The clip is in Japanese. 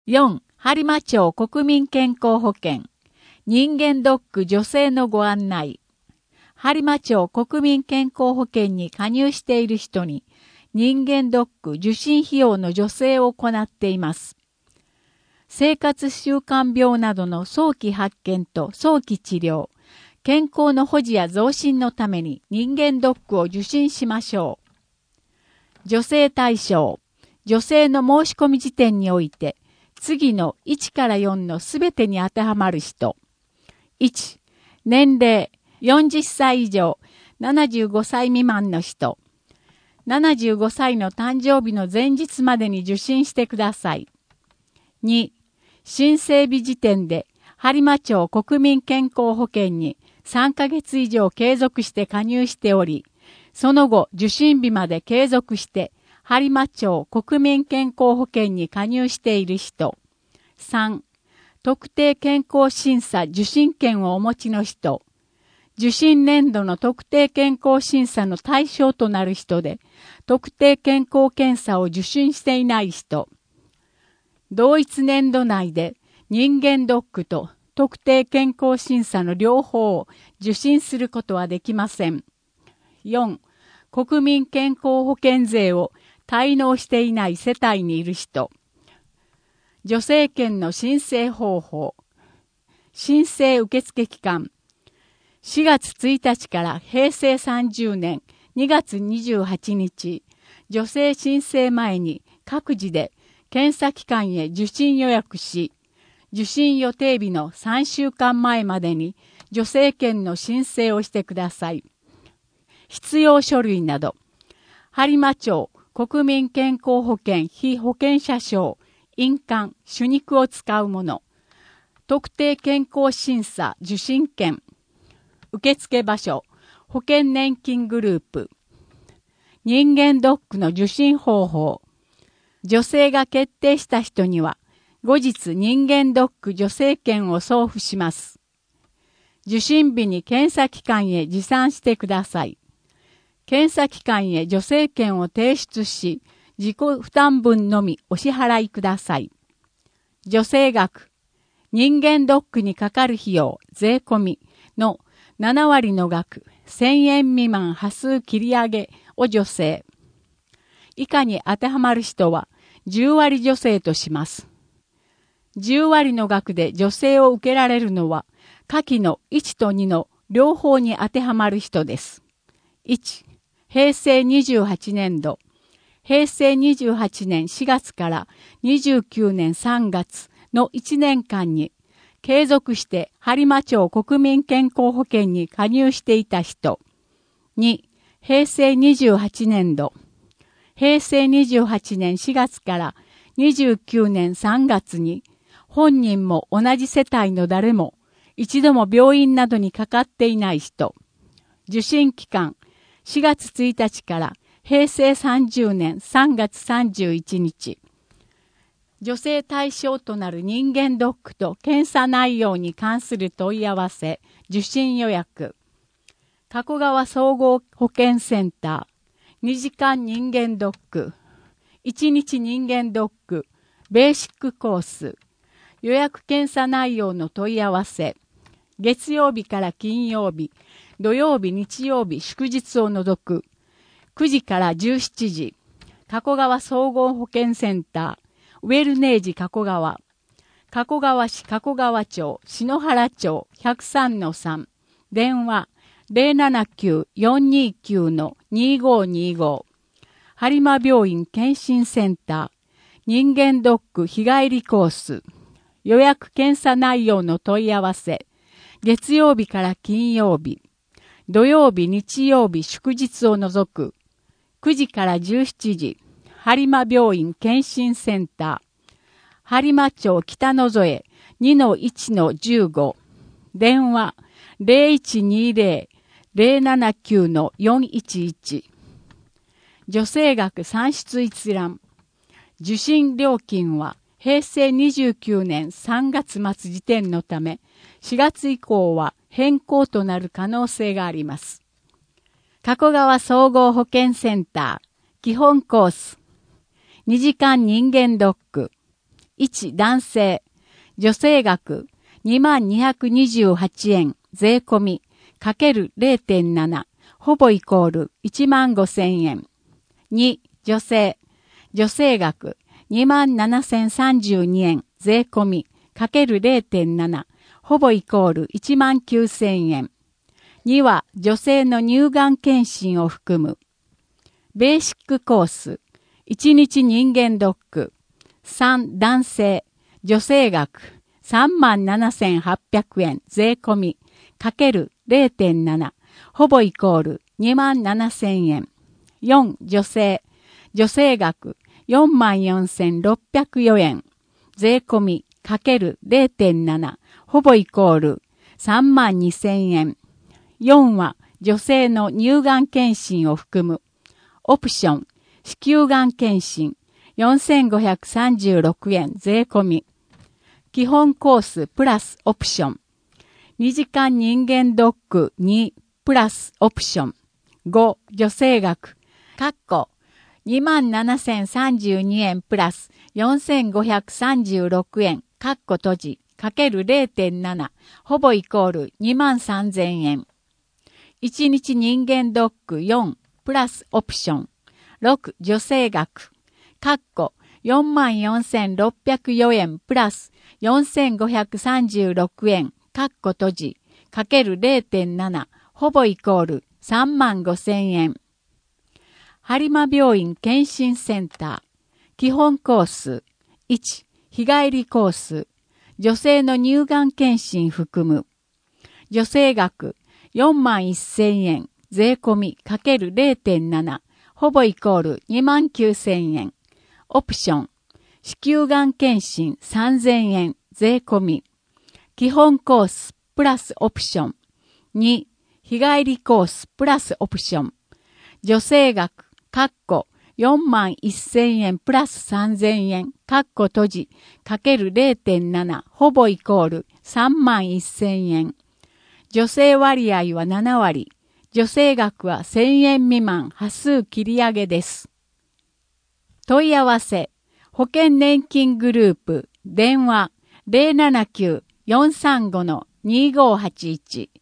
4. 播磨町国民健康保険。人間ドック女性のご案内。播磨町国民健康保険に加入している人に、人間ドック受診費用の助成を行っています。生活習慣病などの早期発見と早期治療、健康の保持や増進のために人間ドックを受診しましょう。助成対象。助成の申し込み時点において、次の1から4のすべてに当てはまる人。1、年齢40歳以上、75歳未満の人。75歳の誕生日の前日までに受診してください。2、申請日時点で、播磨町国民健康保険に3ヶ月以上継続して加入しており、その後受診日まで継続して、播磨町国民健康保険に加入している人。3、特定健康審査受診券をお持ちの人。受診年度の特定健康審査の対象となる人で、特定健康検査を受診していない人。同一年度内で人間ドックと特定健康審査の両方を受診することはできません。4、国民健康保険税を滞納していない世帯にいる人。助成券の申請方法。申請受付期間。4月1日から平成30年2月28日、助成申請前に各自で検査機関へ受診予約し、受診予定日の3週間前までに助成券の申請をしてください。必要書類など、播磨町国民健康保険被保険者証、印鑑、手肉を使うもの、特定健康審査受診券、受付場所、保険年金グループ、人間ドックの受診方法、助成が決定した人には、後日人間ドック助成券を送付します。受診日に検査機関へ持参してください。検査機関へ助成券を提出し、自己負担分のみお支払いください。助成額、人間ドックにかかる費用、税込みの7割の額、1000円未満端数切り上げを助成。以下に当てはまる人は10割助成とします。10割の額で助成を受けられるのは、下記の1と2の両方に当てはまる人です。1、平成28年度。平成28年4月から29年3月の1年間に、継続して播磨町国民健康保険に加入していた人。2、平成28年度。平成28年4月から29年3月に、本人も同じ世帯の誰も、一度も病院などにかかっていない人。受診期間、4月1日から平成30年3月31日。助成対象となる人間ドックと検査内容に関する問い合わせ、受診予約。加古川総合保健センター、2時間人間ドック、1日人間ドック、ベーシックコース、予約検査内容の問い合わせ、月曜日から金曜日、土曜日、日曜日、祝日を除く、9時から17時、加古川総合保健センター、ウェルネージ加古川、加古川市加古川町、篠原町 103-3、電話 079-429-2525、播磨病院検診センター、人間ドック日帰りコース、予約検査内容の問い合わせ、月曜日から金曜日、土曜日、日曜日、祝日を除く、9時から17時、播磨病院検診センター、播磨町北野添 2-1-15、電話 0120-079-411、助成額算出一覧、受診料金は平成29年3月末時点のため、4月以降は変更となる可能性があります。加古川総合保健センター、基本コース、2時間人間ドック、 1男性、助成額2228円税込みかける 0.7 ほぼイコール15000円。2女性、助成額27032円税込みかける 0.7 ほぼイコール19000円。2は女性の乳がん検診を含む。ベーシックコース、1日人間ドック。3男性、助成額37,800円税込みかける 0.7 ほぼイコール27,000円。4女性、助成額44,604円税込みかける 0.7 ほぼイコール32,000円。4は女性の乳がん検診を含む。オプション、子宮がん検診4,536円税込み。基本コースプラスオプション。2時間人間ドック2プラスオプション。5助成額。27,032円プラス4,536円閉じかける 0.7 ほぼイコール23,000円。1日人間ドック4プラスオプション。6助成額。44,604円プラス4,536円閉じかける 0.7 ほぼイコール35,000円。播磨病院検診センター。基本コース。1日帰りコース。女性の乳がん検診含む。助成額41,000円税込みかける 0.7 ほぼイコール29,000円。オプション。子宮がん検診3,000円税込み。基本コースプラスオプション。2日帰りコースプラスオプション。助成額41,000円プラス3,000円閉じかける 0.7 ほぼイコール31,000円。助成割合は7割。助成額は1,000円未満端数切り上げです。問い合わせ。保険年金グループ。電話 079-435-2581